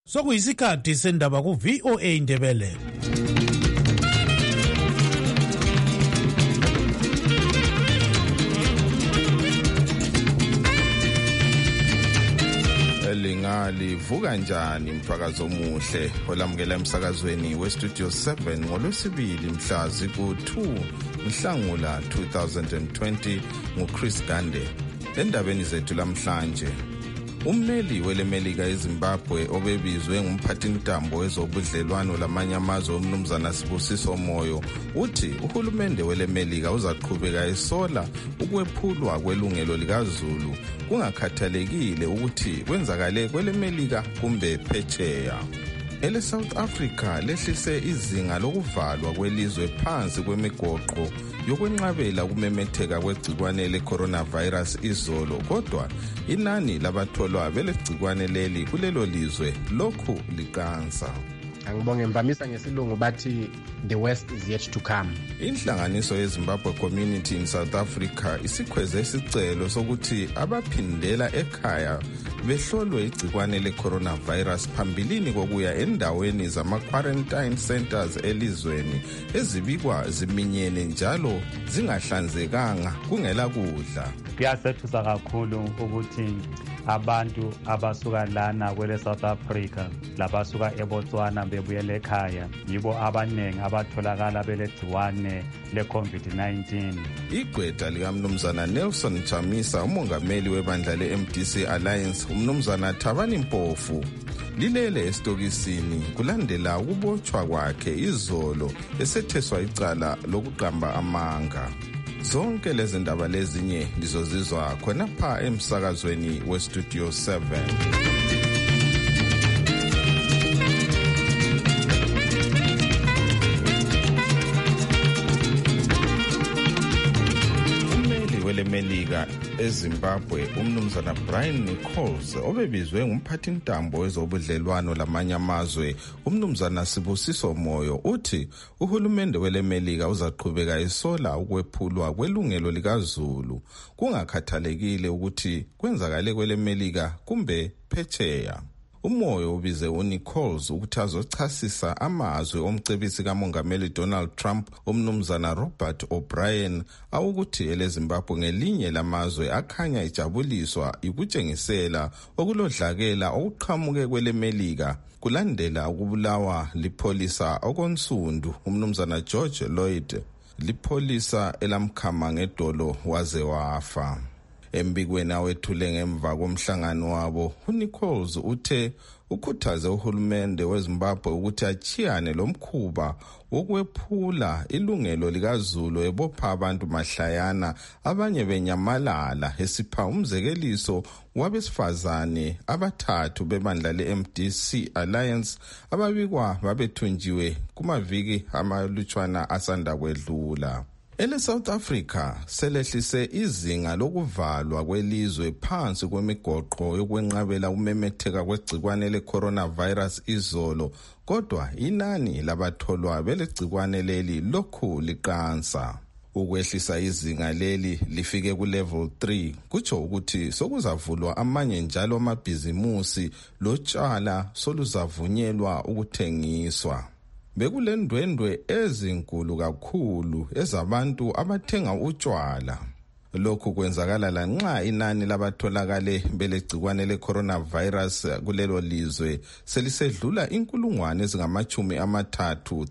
Sokuyisikhathi sendaba ku VOA Indebele. Livuka njani mphakazo omuhle olamukela emsakazweni westudio 7 ngolwesibili mhla ziku-2 Nhlangula 2020 nguChris Gande. Endabeni zethu lamhlanje, ummeli welemelika eZimbabwe obebizwe ngumphathintambo wezobudlelwano lamanye amazwe uMnumzana Sibusiso Moyo uthi uhulumende welemelika uzaqhubeka esola ukwephulwa kwelungelo likaZulu kungakhathalekile ukuthi kwenzakale kwelemelika kumbe phetsheya. South Africa lehlise izinga lokuvalwa kwelizwe phansi kwemigoqo yokwenqabela ukumemetheka kwegcikwane le-coronavirus izolo, kodwa inani labatholwa belegcikwane leli kulelo lizwe lokhu liqansa. Angibonge mvamisa ngesilungu bathi the worst is yet to come. Inhlanganiso yeZimbabwe Community in South Africa isikhweze isicelo sokuthi abaphindela ekhaya behlolwe igcikwane le-coronavirus phambilini kokuya endaweni zama-quarantine centers elizweni ezibikwa ziminyene njalo zingahlanzekanga kungela kudla. Kuyasethusa kakhulu ukuthi abantu abasuka lana kwele South Africa labasuka eBotswana bebuyele ekhaya yibo abaningi abatholakala belegciwane le-COVID-19. Igqwetha likaMnumzana Nelson Chamisa, umongameli webandla le-MDC Alliance, uMnumzana Thabani Mpofu, lilele esitokisini kulandela ukubotshwa kwakhe izolo esetheswa icala lokuqamba amanga. Zonke lezi ndaba lezinye lizozizwa khonapha emsakazweni westudio 7. Melika eZimbabwe uMnumzana Brian Nichols obebizwe ngumphathintambo wezobudlelwano lamanye amazwe uMnumzana Sibusiso Moyo uthi uhulumende welemelika uzaqhubeka esola ukwephulwa kwelungelo likaZulu kungakhathalekile ukuthi kwenzakale kwelemelika kumbe phetsheya. Umoyo ubize uNichols ukuthi azochasisa amazwi omcebisi kamongameli Donald Trump uMnumzana Robert O'Brien awukuthi eleZimbabwe ngelinye lamazwe akhanya ijabuliswa ikutshengisela okulodlakela okuqhamuke kwelemelika kulandela ukubulawa lipholisa okonsundu uMnumzana George Lloyd, lipholisa elamkhama ngedolo waze wafa. Embikweni awethule ngemva komhlangano wabo, uNichols uthe ukhuthaze uhulumende weZimbabwe ukuthi achiyane lomkhuba wokwephula ilungelo likaZulu ebopha abantu mahlayana abanye benyamalala, esipha umzekeliso wabesifazane abathathu bebandla le-MDC Alliance ababikwa babethunjiwe kumaviki amalutshwana asanda kwedlula. South Africa selehlise izinga lokuvalwa kwelizwe phansi kwemigoqo yokwenqabela umemetheka kwegcikwane le-coronavirus izolo, kodwa inani labatholwa belegcikwane leli lokhu liqansa. Ukwehlisa izinga leli lifike ku-level 3 kutsho ukuthi sokuzavulwa amanye njalo amabhizimusi lotshwala soluzavunyelwa ukuthengiswa. Bekulendwendwe ezinkulu kakhulu ezabantu abathenga utshwala. Lokhu kwenzakala lanxa inani labatholakale belegcikwane le-coronavirus kulelo lizwe selisedlula inkulungwane ezingama-30,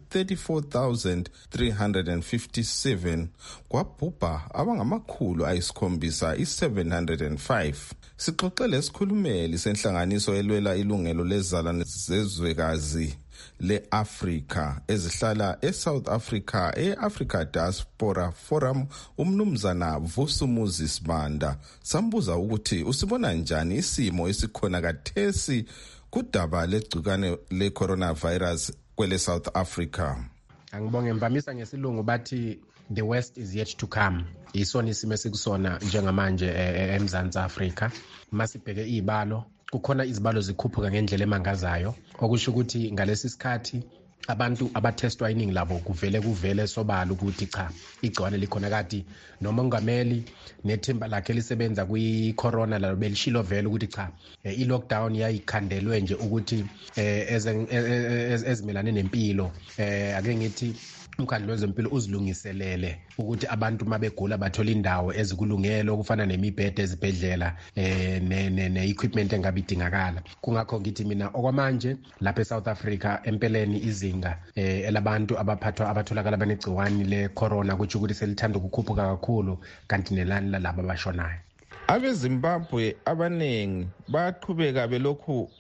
34,357, kwabhubha abangamakhulu ayisikhombisa i-705. Sixoxele isikhulumeli senhlanganiso elwela ilungelo lezizalwane zezwekazi le-Africa ezihlala eSouth Africa e-Africa Diaspora Forum uMnumzana Vusumuzi Sibanda, sambuza ukuthi usibona njani isimo esikhona kathesi kudaba legcikwane le-coronavirus kwele South Africa. Angibonge mvamisa ngesilungu bathi the worst is yet to come. Isona isimo esikusona njengamanje eMzansi Afrika. Masibheke izibalo, kukhona izibalo zikhuphuka ngendlela emangazayo, okusho ukuthi ngalesi sikhathi abantu abathestwa iningi labo kuvele sobala ukuthi cha igciwane likhona kati noma ungameli nethimba lakhe lisebenza kwi-corona lalo belishilo vele ukuthi cha i-lockdown yayikhandelwe nje ukuthi ezimelane nempilo ake ngithi umkhandlu wezempilo uzilungiselele ukuthi abantu mabegula bathola indawo ezikulungele okufana nemibhede ezibhedlela ne-equipment engabe idingakala. Kungakho ngithi mina okwamanje lapha eSouth Africa empeleni izinga elabantu abatholakala banegciwani le-corona kutsho ukuthi selithanda ukukhuphuka kakhulu kanti nenani lalabo abashonayo. AbeZimbabwe abanengi baqhubeka belokhu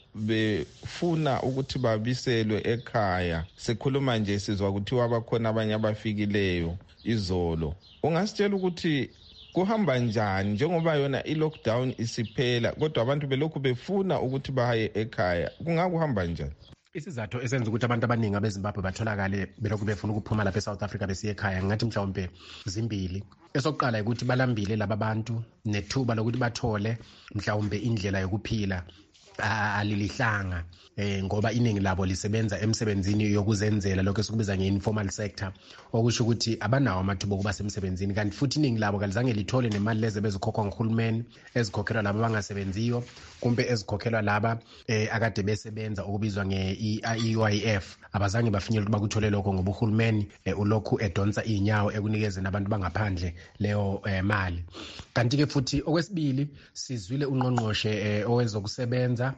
befuna ukuthi babiselwe ekhaya. Sikhuluma nje sizwa kuthiwa bakhona abanye abafikileyo izolo. Ungasitshela ukuthi kuhamba njani njengoba yona i-lockdown isiphela kodwa abantu belokhu befuna ukuthi baye ekhaya? Kungakuhamba njani? Isizathu esenza ukuthi abantu abaningi abeZimbabwe batholakale belokhu befuna ukuphuma lapha eSouth Africa besiye ekhaya ngathi mhlawumbe zimbili. Esokuqala ukuthi balambile laba bantu nethuba lokuthi bathole mhlawumbe indlela yokuphila alilihlanga ngoba iningi labo lisebenza emsebenzini yokuzenzela lokho esikubiza nge-informal sector okusho ukuthi abanawo amathuba okuba semsebenzini kanti futhi iningi labo kalizange lithole nemali lezi bezikhokhwa nguhulumeni ezikhokhelwa laba abangasebenziyo kumbe ezikhokhelwa laba akade besebenza okubizwa nge-EIF abazange bafinyele ukuthi bakuthole lokho ngoba uhulumeni ulokhu edonsa inyawo ekunikezeni abantu bangaphandle leyo mali. Kanti-ke futhi okwesibili sizwile ungqongqoshe owezokusebenza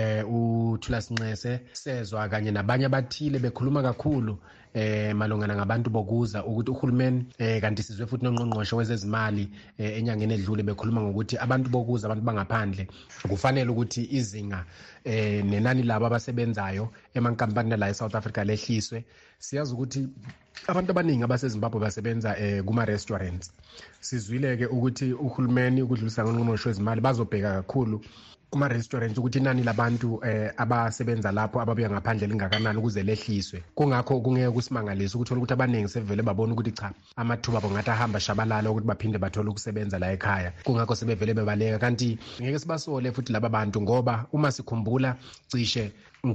uThulas Nxese sezwa kanye nabanye abathile bekhuluma kakhulu malungana ngabantu bokuza ukuthi uhulumeni kanti sizwe futhi nongqongqoshe wezezimali enyangeni edlule bekhuluma ngokuthi abantu bokuza abantu bangaphandle kufanele ukuthi izinga nenani labo abasebenzayo emankampanini la eSouth Africa lehliswe. Siyazi ukuthi abantu abaningi abaseZimbabwe basebenza kuma-restaurants. Sizwile-ke ukuthi uhulumeni ukudlulisa ngongqongqoshe wezimali bazobheka kakhulu kuma-restaurants ukuthi inani labantu abasebenza lapho ababuya ngaphandle lingakanani ukuze lehliswe. Kungakho kungeke kusimangalise ukuthola ukuthi abaningi sevele babona ukuthi cha amathuba abo ngathi ahamba shabalala ukuthi baphinde bathole ukusebenza la ekhaya. Kungakho sebevele bebaleka kanti ngeke sibasole futhi laba bantu ngoba uma sikhumbula cishe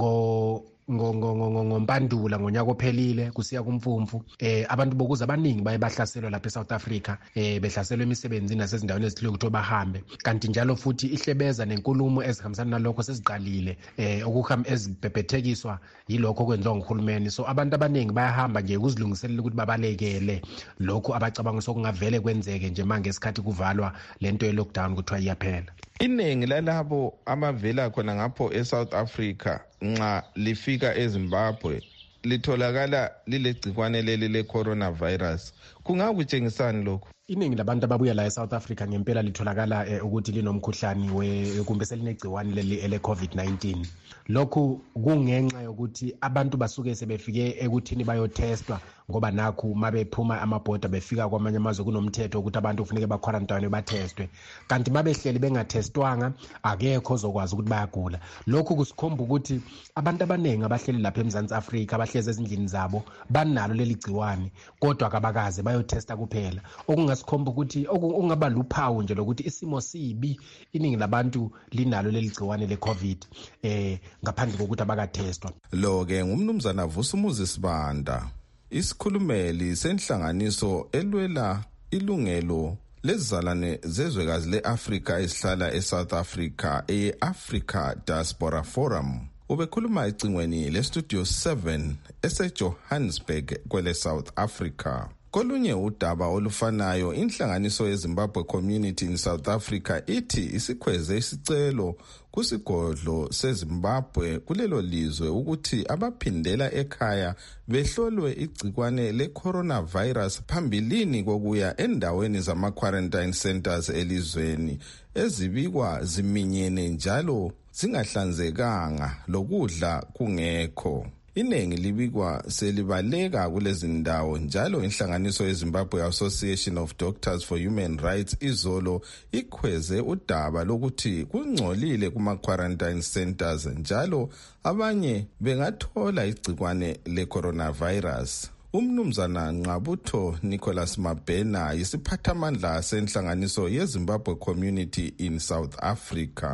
ngompandula ngonyaka ophelile kusiya kumfumfu abantu bokuza abaningi baye bahlaselwa lapha eSouth Africa behlaselwa emisebenzini nasezindaweni ezithile ukuthi bahambe kanti njalo futhi ihlebeza nenkulumo ezihambisana nalokho seziqalile okuhamba ezibhebhethekiswa yilokho okwenziwa nguhulumeni. So abantu abaningi bayahamba nje ukuzilungiselela ukuthi babalekele lokho abacabanga sokungavele kwenzeke nje manje ngesikhathi kuvalwa lento ye-lockdown kuthiwa iyaphela. Iningi lalabo abavela khona ngapho eSouth Africa nxa lifika eZimbabwe litholakala lilegcikwane leli le-coronavirus. Kungakutshengisani lokho? Iningi labantu ababuya la eSouth Africa ngempela litholakala ukuthi linomkhuhlane kumbe selinegciwane leli ele-COVID-19. Lokhu kungenxa yokuthi abantu basuke sebefike ekuthini bayotestwa ngoba nakhu mabephuma amabhoda befika kwamanye amazwe kunomthetho ukuthi abantu kufanele bakwarantane batestwe kanti mabehleli bengatestwanga akekho ozokwazi ukuthi bayagula. Lokhu kusikhomba ukuthi abantu abaningi abahleli lapha eMzansi Afrika abahlezi ezindlini zabo banalo leli gciwane kodwa kabakaze bayotesta kuphela okungasikhomba ukuthi okungaba luphawu nje lokuthi isimo sibi iningi labantu linalo leli gciwane le-COVID ngaphandle kokuthi abakatestwa. Lo-ke ngumnumzana Vusumuzi Sibanda, isikhulumeli senhlanganiso elwela ilungelo lezizalwane zezwekazi le-Afrika ezihlala eSouth Africa e-Africa Diaspora Forum. Ubekhuluma ecingweni leStudio 7 eseJohannesburg kwele South Africa. Kolunye udaba olufanayo inhlanganiso yeZimbabwe Community in South Africa ithi isikhweze isicelo kusigodlo seZimbabwe kulelo lizwe ukuthi abaphindela ekhaya behlolwe igcikwane le-coronavirus phambilini kokuya endaweni zama-quarantine centers elizweni ezibikwa ziminyene njalo zingahlanzekanga lokudla kungekho. Iningi libikwa selibaleka kulezi ndawo njalo inhlanganiso yeZimbabwe Association of Doctors for Human Rights izolo ikhweze udaba lokuthi kungcolile kuma-quarantine centers njalo abanye bengathola igcikwane le-coronavirus. Umnumzana Nqabutho Nicholas Mabhena yisiphathamandla senhlanganiso yeZimbabwe Community in South Africa.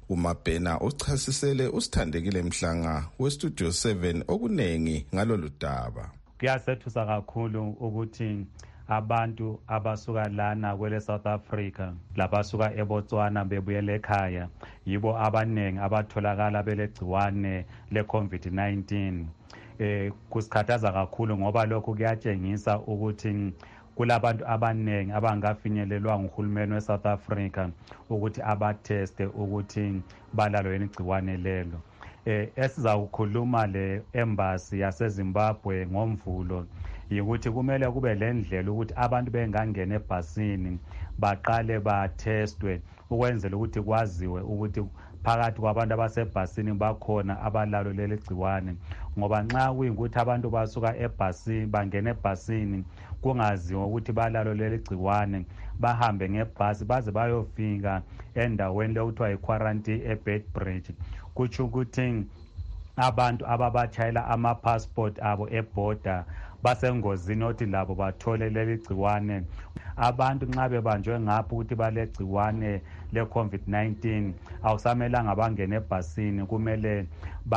uMabhena uchasisele uSithandekile Mhlanga weStudio 7 okunengi ngalolu daba. Kuyasethusa kakhulu ukuthi abantu abasuka lana kwele South Africa labasuka eBotswana bebuyele ekhaya yibo abanengi abatholakala belegciwane le-COVID-19. Kusikhathaza kakhulu ngoba lokhu kuyatshengisa ukuthi kulabantu abanengi abangafinyelelwa nguhulumeni weSouth Africa ukuthi abatheste ukuthi balalo yini igciwane lelo. Esiza ukukhuluma le embassy yaseZimbabwe ngomvulo yikuthi kumele kube lendlela ukuthi abantu bengangena ebhasini baqale bathestwe ukwenzela ukuthi kwaziwe ukuthi phakathi kwabantu abasebhasini bakhona abalalo leli gciwane, ngoba nxa kuyikuthi abantu basuka ebhasini bangena ebhasini kungaziwa ukuthi balalo leli gciwane bahambe ngebhasi baze bayofika endaweni lekuthiwa yi-quarantine eBedbridge, kutsho ukuthi abantu ababatshayela ama-passport abo eborder basengozini othi labo bathole leli gciwane. Abantu nxa bebanjwe ngapho ukuthi balegciwane le-COVID-19 awusamelanga bangene ebhasini, kumele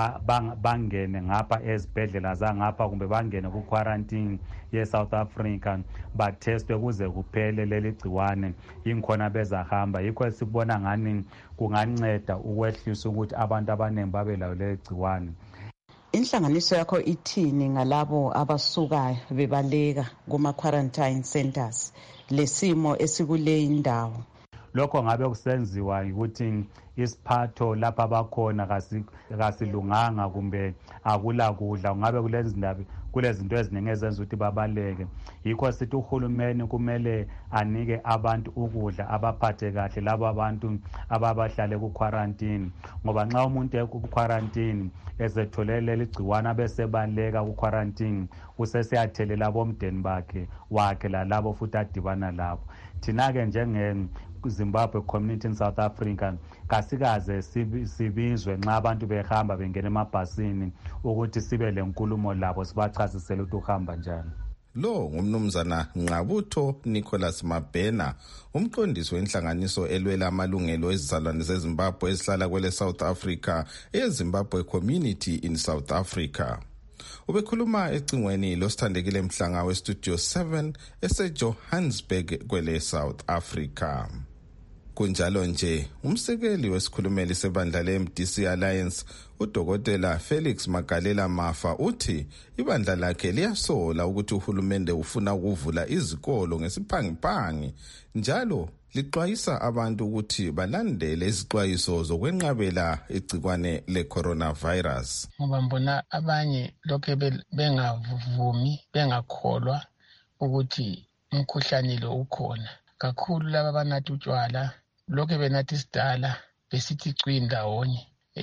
bangene ngapha ezibhedlela zangapha kumbe bangene ku-quarantine ye-South Africa bathestwe kuze kuphele leli gciwane, yinkhona bezahamba. Yikho esibona ngani kunganceda ukwehlisa ukuthi abantu abaningi babe layo leli gciwane. Inhlanganiso yakho ithini ngalabo abasuka bebaleka kuma-quarantine centers lesimo esikuleyi indawo? Lokho ngabe kusenziwa ukuthi isiphatho lapha bakhona kasilunganga kumbe akula kudla, ngabe kulezinto eziningi ezenza ukuthi babaleke. Yikho sithi uhulumeni kumele anike abantu ukudla abaphathe kahle labo abantu ababahlale ku-quarantine, ngoba nxa umuntu eku-quarantine ezetholele leli gciwane abesebaleka ku-quarantine usesiyathelela abomndeni wakhe lalabo futhi adibana labo. Thina-ke njenge-Zimbabwe Community in South Africa kasikaze sibizwe nxa abantu behamba bengena emabhasini ukuthi sibe lenkulumo labo sibachasisele ukuthi uhamba njani. Lo ngumnumzana Ngqabutho Nicholas Mabhena, umqondisi wenhlanganiso elwela amalungelo ezizalwane zeZimbabwe ezihlala kwele South Africa eZimbabwe Community in South Africa. Ubekhuluma ecingweni loSithandekile Mhlanga weStudio 7 eseJohannesburg kwele South Africa. Kunjalo nje, umsekeli wesikhulumeli sebandla le-MDC Alliance uDokotela Felix Magalela Mafa uthi ibandla lakhe liyasola ukuthi uhulumende ufuna ukuvula izikolo ngesiphangiphangi, njalo lixwayisa abantu ukuthi balandele izixwayiso zokwenqabela igciwane le-coronavirus. Ngoba mbona abanye lokho bengavumi bengakholwa ukuthi umkhuhlane lo ukhona. Kakhulu laba banathi utshwala lokho benathi sidala besithi cwi ndawonye.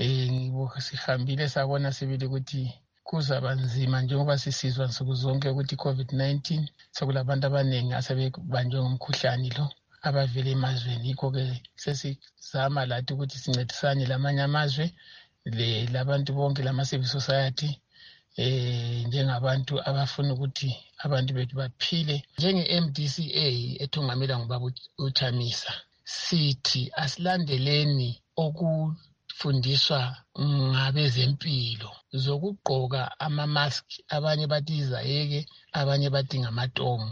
Sihambile sabona sibili ukuthi kuzaba nzima njengoba sisizwa nsuku zonke ukuthi COVID-19 sekulabantu abaningi asebebanjwe ngumkhuhlane lo abavele emazweni. Yikho-ke sesizama lathi ukuthi sincedisane lamanye amazwe labantu bonke lama-civil society njengabantu abafuna ukuthi abantu bethu baphile. Njenge-MDCA ethungamela ngubaba uChamisa sithi asilandeleni okufundiswa ngabezempilo zokugqoka ama-mask, abanye bathi izayeke, abanye bathi ngamatongo.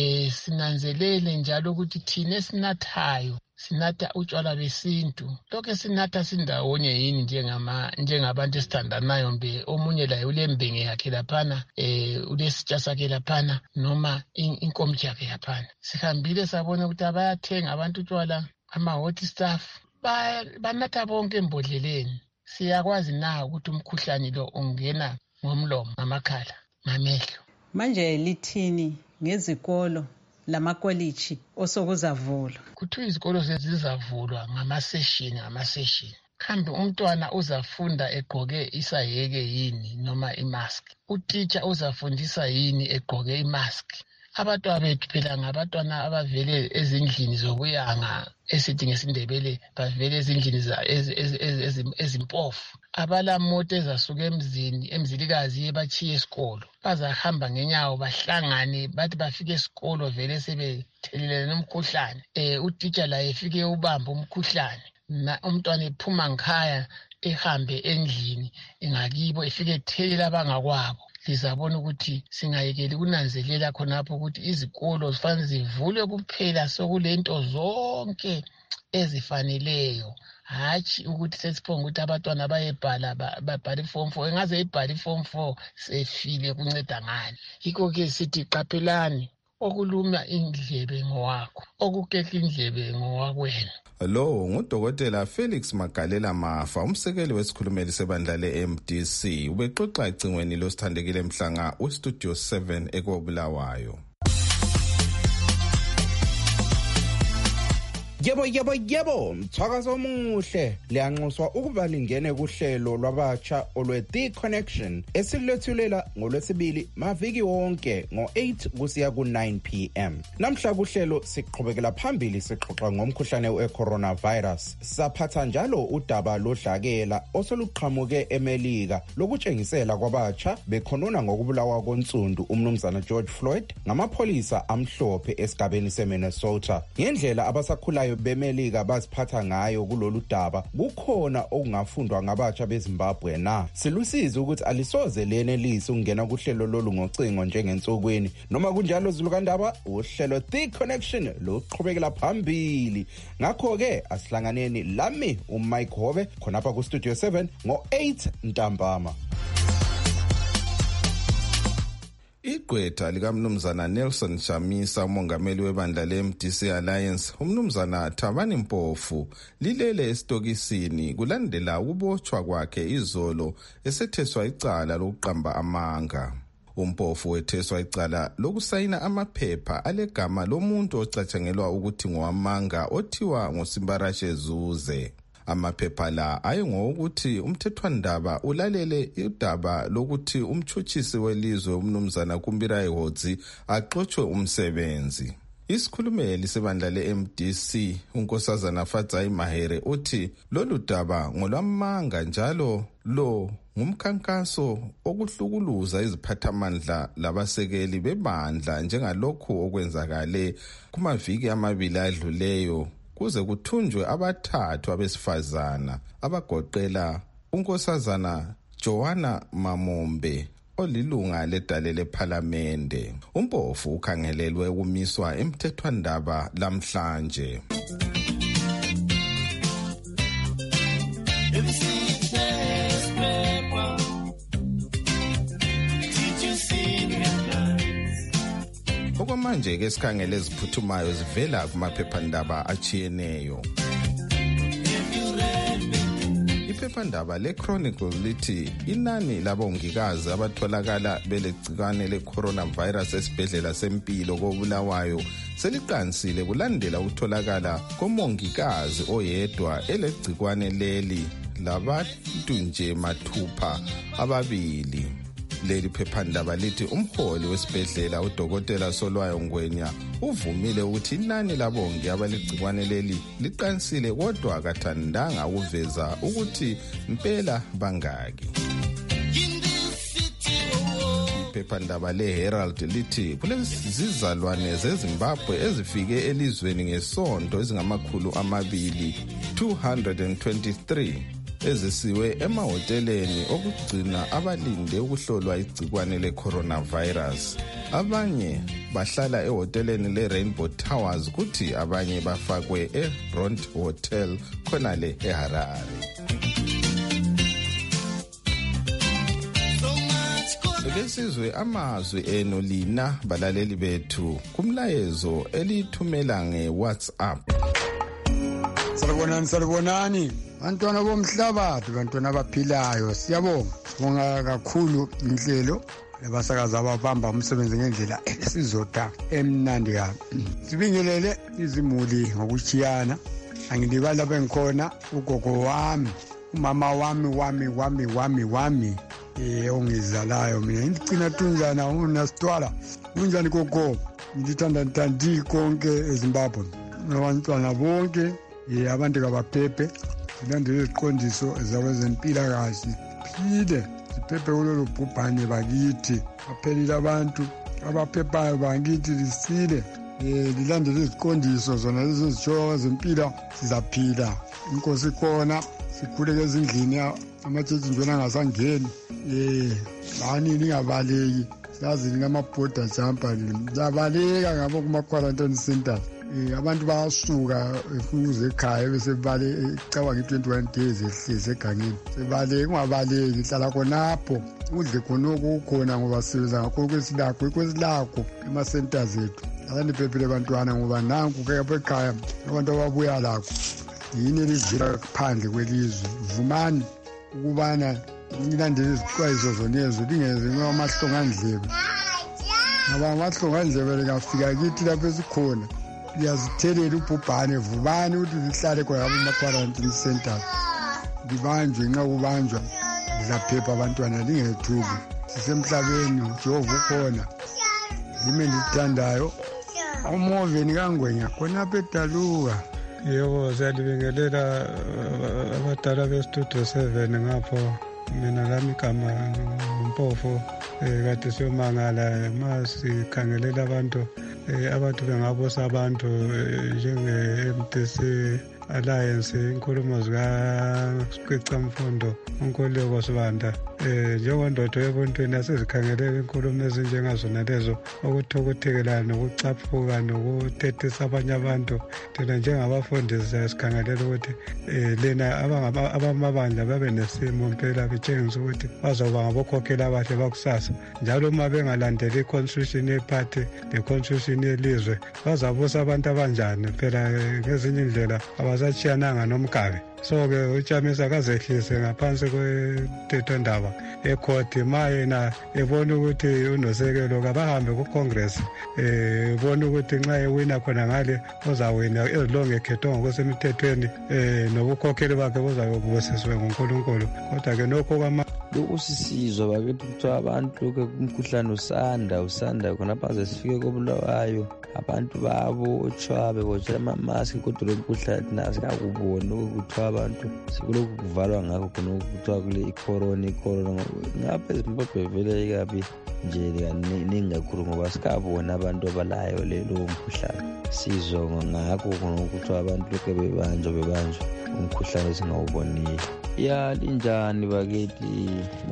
Sinanzelele njalo ukuthi thina esinathayo sinatha utshwala besintu. Lokho sinatha sindawonye yini njengabantu esithandanayo mbe omunye laye ulembenge yakhe laphana, ulesitsha sakhe laphana noma inkomitsho yakhe laphana. Sihambile sabona ukuthi abayathenga abantu utshwala, ama-hot staff banatha bonke embodleleni. Siyakwazi na ukuthi umkhuhlane lo ungena ngomlomo, ngamakhala, ngamehlo? Manje lithini ngezikolo lamakoliji osokuzavulwa? Kuthiwa izikolo sezizavulwa ngamaseshini. Kambe umntwana uzafunda egqoke isayeke yini noma imask? Utitsha uzafundisa yini egqoke imask? Abantwana bethu phela ngabantwana abavele ezindlini zokuyanga, esithi ngesindebele bavele ezindlini ezimpofu. Abalamoto ezasuka emzilikazi bachiye esikolo, bazahamba ngenyawo bahlangane bathi bafike esikolo vele sebethelelene umkhuhlane. Utitsha laye efike ubamba umkhuhlane. umntwana ephuma ngikhaya ehambe endlini ngakibo efike ethelela abangakwabo. Lizabona ukuthi singayekeli kunanzelela khonapho ukuthi izikolo zifanele zivulwe kuphela sokulento zonke ezifaneleyo, hatshi ukuthi sesiphonga ukuthi abantwana bayebhala babhale iform 4. Engaze ibhale iform 4 sefile kunceda ngani? Yikho-ke sithi qaphelani, okuluma indlebe ngowakho, okukehla indlebe ngowakwena. Lo ngudokotela Felix Magalela Mafa, umsekeli wesikhulumeli sebandla le-MDC, ubexoxa ecingweni losithandekile mhlanga weStudio 7 eKobulawayo. Yebo, mthakazo omuhle. Liyanxuswa ukuba lingene kuhlelo lwabatsha olwe-The Connection esilethulela ngolwesibili maviki wonke ngo-8 kusiya ku-9 p.m. Namhla kuhlelo siqhubekela phambili sixoxa ngomkhuhlane we-coronavirus. Saphatha njalo udaba lodlakela osoluqhamuke eMelika lokutshengisela kwabatsha bekhonona ngokubulawa konsundu umnumzana George Floyd ngamapholisa amhlophe esigabeni seMinnesota. Ngendlela abasakhulayo beMelika baziphatha ngayo kulolu daba kukhona okungafundwa ngabatsha beZimbabwe na. Silusizi ukuthi alisoze lenelise ukungena kuhlelo lolu ngocingo njengensukwini. Noma kunjalo zilukandaba uhlelo The Connection luqhubekela phambili. Ngakho-ke asihlanganeni lami uMike Hove khonapha kuStudio 7 ngo-8 ntambama. Igqwetha likamnumzana Nelson Chamisa, umongameli webandla le-MDC Alliance, umnumzana Thabani Mpofu, lilele esitokisini kulandela ukubotshwa kwakhe izolo esetheswa icala lokuqamba amanga. Umpofu wetheswa icala lokusayina amaphepha alegama lomuntu ocatshangelwa ukuthi ngowamanga othiwa ngoSimbarashe Zuze. Amaphepha la ayengokuthi umthethwandaba ulalele udaba lokuthi umtshutshisi welizwe umnumzana Kumbirayi Hodzi axotshwe umsebenzi. Isikhulumeli sebandla le-MDC unkosazana Fadzai Mahere uthi lolu daba ngolwamanga njalo lo ngumkhankaso okuhlukuluza iziphathamandla labasekeli bebandla njengalokhu okwenzakale kumaviki amabili adluleyo kuze kuthunjwe abathathu abesifazana abagoqela unkosazana Joanna Mamombe olilunga ledale lephalamende. Umpofu ukhangelelwe ukumiswa emthethwandaba lamhlanje. Okwamanje ke sikhangele eziphuthumayo zivela kumaphephandaba achiyeneyo. Iphephandaba le-Chronicle lithi inani labongikazi abatholakala belegcikwane le-coronavirus esibhedlela sempilo koBulawayo seliqansile kulandela ukutholakala komongikazi oyedwa elegcikwane leli labantu nje mathupha ababili. Leli phephandaba lithi umholi wesibhedlela udokotela Solwayo Ngwenya uvumile ukuthi inani labongi abaligcikwane leli liqansile kodwa akathandanga ukuveza ukuthi impela bangaki. Iphephandaba le-Herald lithi kulezizalwane zeZimbabwe ezifike elizweni ngesonto ezingamakhulu 223 ezisiwe emahoteleni okugcina abalinde ukuhlolwa igcikwane le-coronavirus. Abanye bahlala ehoteleni le-Rainbow Towers kuthi abanye bafakwe e-Bront Hotel khonale eHarare. Lesizwe amazwi eno lina balaleli bethu kumlayezo elithumela nge-WhatsApp. Salibonani bantwana bomhlabathi, bantwana abaphilayo, siyabonga kakhulu inhlelo labasakaza ababamba umsebenzi ngendlela esizotha emnandi kabi. Sibingelele izimuli ngokuchiyana. Angilibala bengikhona ugogo wami, umama wami ongizalayo mina ngicina Tunjana uNastwala. Unjani gogo? Ngithanda ntandi konke eZimbabwe nabantwana bonke abantu kabaphephe silandele iziqondiso zakwezempilakahle siphile siphephe kulolu bhubhane bakithi. Baphelile abantu abaphephayo bakithi lisile lilandele iziqondiso zona lezo zitsho kwezempilo sizaphila. Inkosi khona sikhuleke ezindlini amatshetshi njona angasangeni. Lani ningabaleki sazi ngama-border jumper labaleka ngabo kuma-quarantine centers. Abantu bayasuka efuna uze ekhaya bese bale ecabanga i-21 days ehlezi egangeni sebaleke ungabaleki hlala khonapho udle khonoko ukhona ngoba sisebenza ngakho kwesilakho ema-centers ethu. Alani phephile abantwana ngoba nanku ke apha ekhaya abantu ababuya lakho yini elivela phandle kwelizwe. Vumani ukubana nilandele izixwayiso zonezo lingenze ngamahlongandlebe ngoba amahlongandlebe lingafika kithi lapho esikhona liyazthelela ubhubhane. Vubani ukuthi lihlale khona kuma-quarantine centers libanjwe nxa kubanjwa lizaphepha abantwana lingethuki. Sisemhlabeni uJehova ukhona yimi endithandayo umoveni kaNgwenya khonapha eDaluka. Yebo siyalibingelela abadala bestudio 7 ngapho. Mina lami igama Mpofo kade siyomangala masikhangelela abantu bengabosa abantu njenge-MDC Alliance inkulumo zikaSiqicamfundo uNkululeko Sibanda. Njengondodo ebuntwini asizikhangelela inkulumo ezinjengazona lezo ukuthokothekelana nokucaphuka nokutethisa abanye abantu. Thina njengabafundisi sikhangelela ukuthi lena abamabandla babe nesimo mpela betshengisa ukuthi bazoba ngabokhokheli abahle bakusasa. Njalo uma bengalandeli i-constitution yeparty ne-constitution yelizwe bazabusa abantu abanjani phela ngezinye indlela abasatshiyananga nomkabe. So-ke uChamisa kazehlise ngaphansi kwentethondaba ekhodi ma yena ebona ukuthi unosekelo kabahambe ku-Congress ebona ukuthi nxa ewina khona ngale uzawina ezilonge ekhethwa ngokwesemithethweni nobukhokheli bakhe buzayobusiswe nguNkulunkulu. Kodwa-ke nokho lokusisizwa bakithi kuthiwa abantu lokhu umkhuhlane usanda khonapha ze sifike koBulawayo abantu babo otshwabe botshela amamaski kodwa lo mkhuhlane thina asikakuboni ukuthiwa abantu sikulokhu kuvalwa ngakho khonokho kuthiwa kule icorona ngapha eZimbabwe vele ikabi nje ningakhulu ngoba sikabona abantu abalayo lelo mkhuhlane. Sizwa ngakho khonokho kuthiwa abantu lokhu bebanjwa umkhuhlane singawuboniyo. Ya linjani bakithi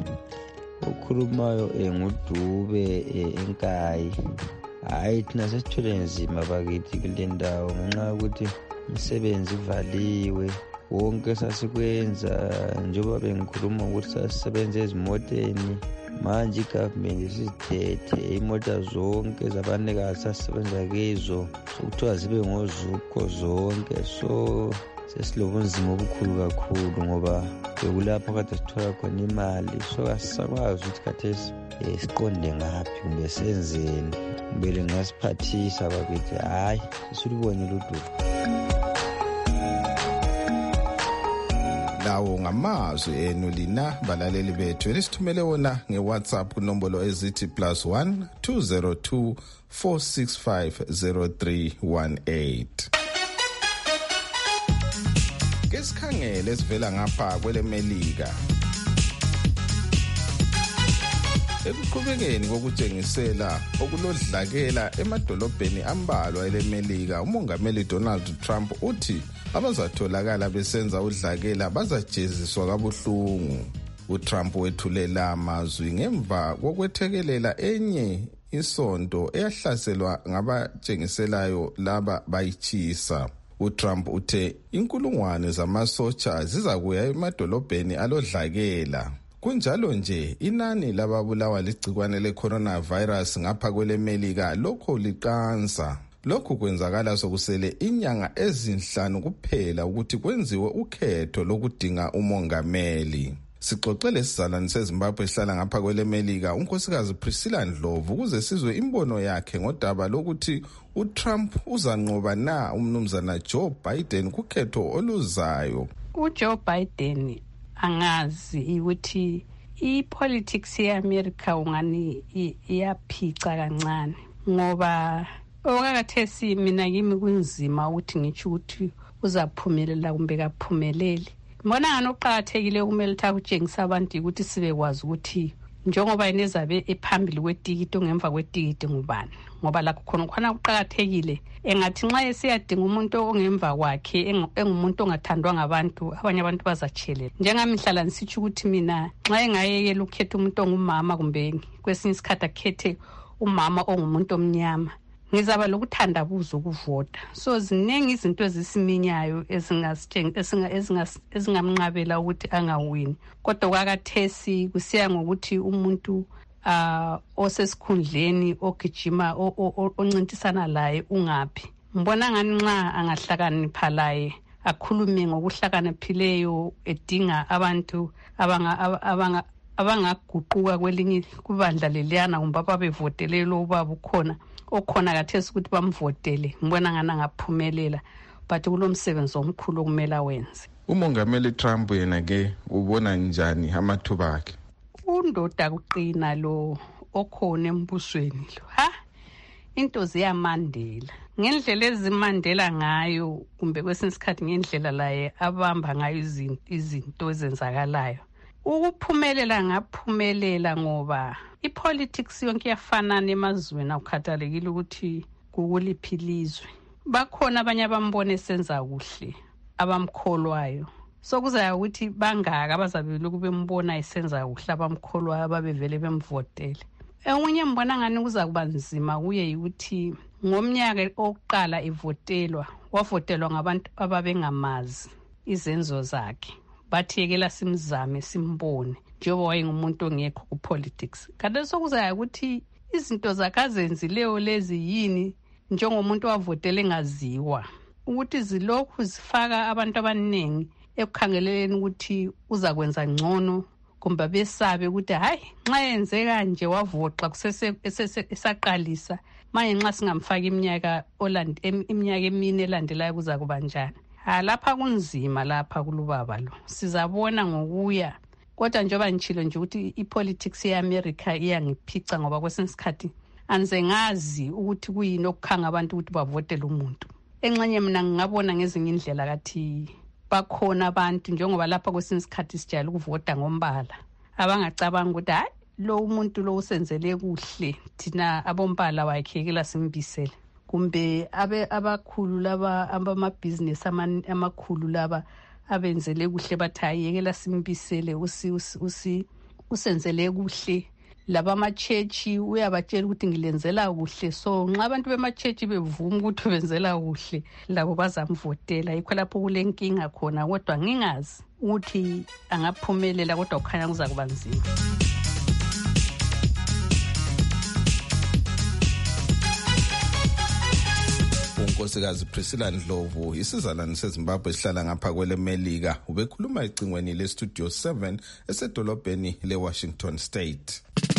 okhulumayo nguDube eNkayi. Hayi thina sesithole nzima bakithi kule ndawo ngenxa yokuthi imisebenzi ivaliwe. Wonke sasikwenza njengoba bengikhuluma ukuthi sasisebenza ezimoteni manje igovernment isithethe imota zonke zabanikazi sasisebenza kizo sokuthiwa zibe ngozuko zonke. So sesilobunzima obukhulu kakhulu ngoba bekulapho kade sithola khona imali. So asisakwazi ukuthi khathesi siqonde ngaphi kumbe senzeni kumbe ngasiphathisa bakithi. Hayi sisulibonile uDube. Lawo ngamazwi enu lina balaleli bethu elisithumele wona ngeWhatsApp kunombolo ezithi +1 202 465 0318. Kesikhangele esivela ngapha kweleMelika. Ekuqhubekeni kokutshengisela okulodlakela emadolobheni ambalwa eleMelika, umongameli Donald Trump uthi abazatholakala besenza udlakela bazajeziswa kabuhlungu. uTrump wethulela amazwi ngemva kokwethekelela enye isonto eyahlaselwa ngabatshengiselayo laba bayichisa. uTrump uthe inkulungwane zamasotsha zizakuya emadolobheni alodlakela. Kunjalo nje inani lababulawa ligcikwane le-coronavirus ngapha kweleMelika lokho liqansa. Lokhu kwenzakala sokusele inyanga ezinhlanu kuphela ukuthi kwenziwe ukhetho lokudinga umongameli. Sixoxele sizalwane seZimbabwe ehlala ngapha kweleMelika unkosikazi Priscilla Ndlovu ukuze sizwe imbono yakhe ngodaba lokuthi uTrump uzanqoba na umnumzana Joe Biden kukhetho oluzayo. uJoe Biden angazi ukuthi ipolitics yeAmerica ungani iyaphica kancane ngoba okakathesi mina kimi kunzima ukuthi ngithi ukuthi uzaphumelela kumbe kaphumeleli. Mbona ngani uqhakathekile kumele utshengisa abantu ukuthi sibekwazi ukuthi njengoba inezabe ephambili kwetikiti ongemva kwetikiti ngubani, ngoba lakho khona kuqakathekile engathi nxa esiyadinga umuntu ongemva kwakhe engumuntu ongathandwa ngabantu, abanye abantu bazatshelela. Njengami ngihlala ngisitsho ukuthi mina nxa engayekela ukhetha umuntu ongumama kumbe kwesinye isikhathi akhethe umama ongumuntu omnyama, ngizaba lokuthandabuza ukuvota. So ziningi izinto ezisiminyayo ezingamnqabela ukuthi angawini, kodwa kwakathesi kusiya ngokuthi umuntu osesikhundleni ogijima oncintisana laye ungaphi. Ngibona ngani nxa angahlakanipha laye akhulume ngokuhlakaniphileyo edinga abantu abangaguquka kwelinye kubandla leliyana kumbe ababevotele lo ubaba okhona kathesi ukuthi bamvotele. Ngibona ngani angaphumelela, but kulomsebenzi omkhulu okumele wenze. Umongameli Trump yena ke ubona njani amathuba akhe? Undoda kuqina lo okhona embusweni lo. Into ziyamandela ngendlela ezimandela ngayo kumbe kwesinye isikhathi ngendlela laye abamba ngayo izinto ezenzakalayo. Ukuphumelela ngaphumelela ngoba ipolitics yonke yafanana emazweni, akukhathalekile ukuthi kukuliphi ilizwe. Bakhona abanye abambone senza kuhle abamkholwayo, so kuzaya ukuthi bangaka abazabela ukubembona esenza kuhle abamkholwayo ababevele bemvotele. Enye mbona ngani kuza kuba nzima kuye ukuthi ngomnyaka oqala evotelwa wavotelwa ngabantu ababengamazi izenzo zakhe, bathi yekela simzame simbone njengoba wayengumuntu ongekho kupolitics. Kanti sokuzaya ukuthi izinto zakazenzileyo lezi yini njengomuntu wavotele engaziwa, ukuthi zilokhu zifaka abantu abaningi ekukhangeleleni ukuthi uza kwenza ngcono kumbe besabe ukuthi hayi nxa yenze kanje wavota esaqalisa manje nxa singamfaka iminyaka emine elandelayo kuza kuba njani. Lapha kunzima lapha kulubaba lo, sizabona ngokuya. Kodwa njengoba ngitshilo nje ukuthi ipolitics yeAmerica iyangiphica ngoba kwesinye isikhathi anze ngazi ukuthi kuyini okukhanga abantu ukuthi bavotele umuntu. Enxenye mina ngingabona ngezinye indlela kathi bakhona abantu njengoba lapha kwesinye isikhathi sijayela ukuvota ngombala, abangacabanga ukuthi hayi lo umuntu lo usenzele kuhle thina abombala wakhekela simbisele, kumbe abakhulu laba abamabhizinesi amakhulu laba abenzele kuhle bathi ayekela simbisele usenzele kuhle. Laba amachechi uyabatshela ukuthi ngilenzela kuhle, so nxa abantu bemachechi bevuma ukuthi benzela kuhle labo bazamvotela. Yikho lapho kulenkinga khona, kodwa ngingazi ukuthi angaphumelela, kodwa kukhanya kuza kuba nzima. unkosikazi Priscilla Ndlovu, isizalwane seZimbabwe esihlala ngapha kwelemelika, ubekhuluma ecingweni leStudio 7 esedolobheni leWashington State.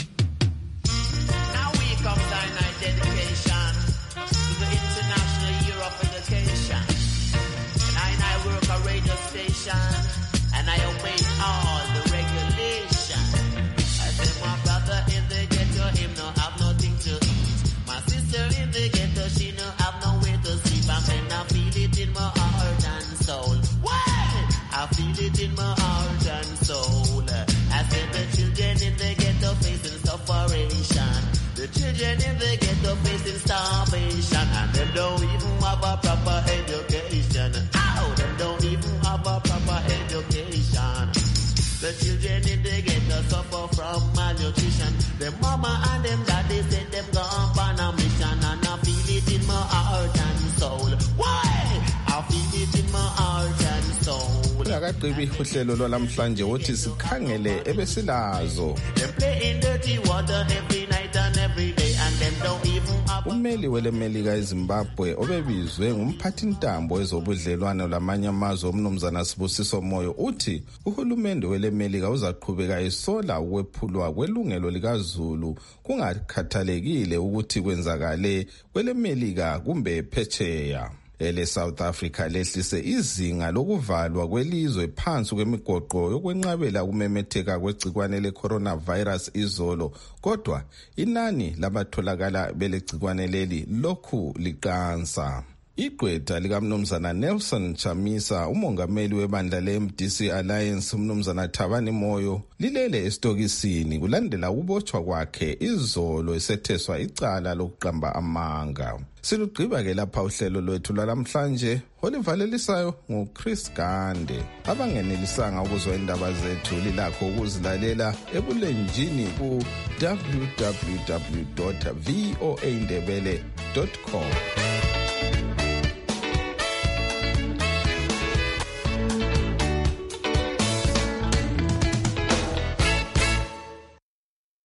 Now we come to dedication to the International Year of Education. And I work a radio station and I obey all the regulations. I say my brother in the ghetto, him no have nothing to eat. My sister in the ghetto, she no have nowhere to sleep. I mean, I feel it in my heart and soul. What? I feel it in my heart and soul. I said the children in the ghetto facing sufferation. The children in the ghetto facing starvation. And them don't even have a proper education. Ow! Them don't even have a proper education. The children in the ghetto suffer from malnutrition. Them mama and them daddy said them gone on a mission. And I feel it in my heart and soul. Why? I feel it in my heart and soul. Akaqhibi uhlelo lwalamhlanje wothi sikhangele ebesilazo. Them play in dirty water every night and every day and them don't even have. Ummeli welemelika eZimbabwe obebizwe ngumphathintambo ezobudlelwano lamanye amazwe umnumzana Sibusiso Moyo uthi uhulumende welemelika uzaqhubeka esola ukwephulwa kwelungelo likaZulu kungakhathalekile ukuthi kwenzakale kwelemelika kumbe phetsheya. South Africa lehlise izinga lokuvalwa kwelizwe phansi kwemigoqo yokwenqabela ukumemetheka kwegcikwane le-coronavirus izolo, kodwa inani labatholakala belegcikwane leli lokhu liqansa. Igqwetha likamnumzana Nelson Chamisa, umongameli webandla le-MDC Alliance, umnumzana Thabani Moyo, lilele esitokisini kulandela ukubotshwa kwakhe izolo esetheswa icala lokuqamba amanga. Silugqiba-ke lapha uhlelo lwethu lwalamhlanje olivalelisayo nguChris Gande. Abangenelisanga ukuzwa indaba zethu lilakho ukuzilalela ebulenjini ku www.voaindebele.com.